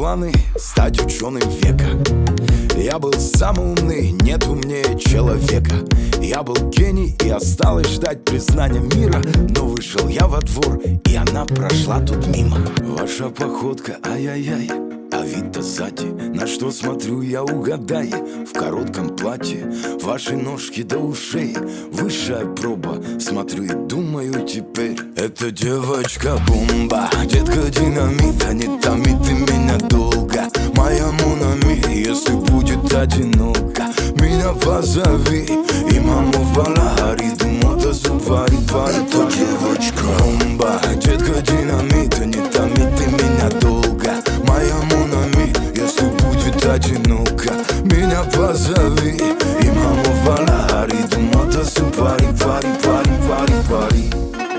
планы стать ученым века. Я был самый умный, нет умнее человека. Я был гений, и осталось ждать признания мира. Но вышел я во двор, и она прошла тут мимо. Ваша походка, ай-яй-яй, а вид-то сзади. На что смотрю я, угадай. В коротком платье, ваши ножки до ушей. Высшая проба, смотрю и думаю теперь: эта девочка бомба, детка динамит. А не томит ты меня долго, моя Монами. Если будет одиноко, меня позови. И маму в Балагари, думаю, супари, пари. Эта девочка бомба, детка динамит. А не томит ты меня долго, моя Монами. Если будет одиноко, меня позови. И маму в Балагари, думаю, супари, пари, пари, пари, пари.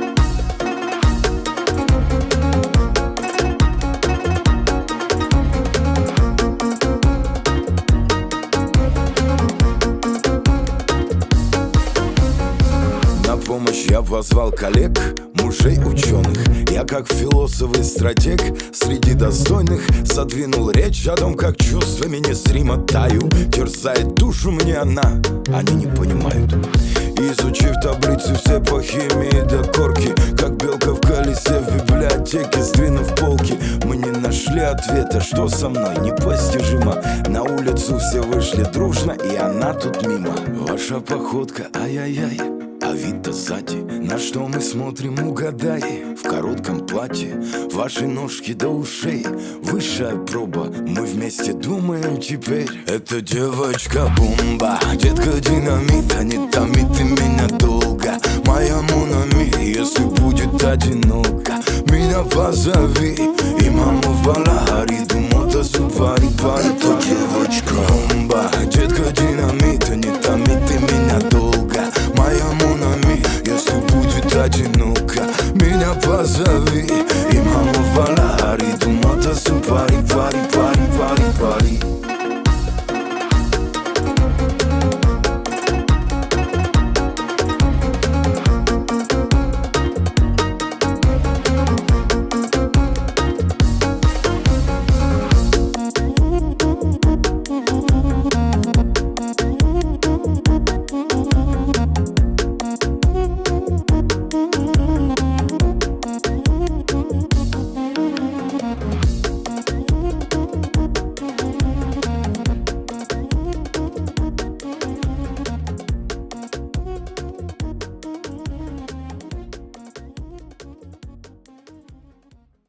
Помощь я позвал коллег, мужей ученых. Я как философ и стратег среди достойных задвинул речь о том, как чувствами незримо таю. Терзает душу мне она, они не понимают. Изучив таблицы все по химии до корки, как белка в колесе в библиотеке, сдвинув полки, мы не нашли ответа, что со мной непостижимо. На улицу все вышли дружно, и она тут мимо. Ваша походка, ай-яй-яй, а вид-то сзади. На что мы смотрим, угадай. В коротком платье, ваши ножки до ушей. Высшая проба, мы вместе думаем теперь: эта девочка бомба, детка динамит. А не томит ты меня долго, моя Монами. Если будет одиноко, меня позови. И маму в Балагари, думаю, супари, пари. Эта девочка бомба, детка динамит. А не томит ты меня долго, моя Монами. Если будет одиноко, меня позови. И маму в Балагари, думаю, супари.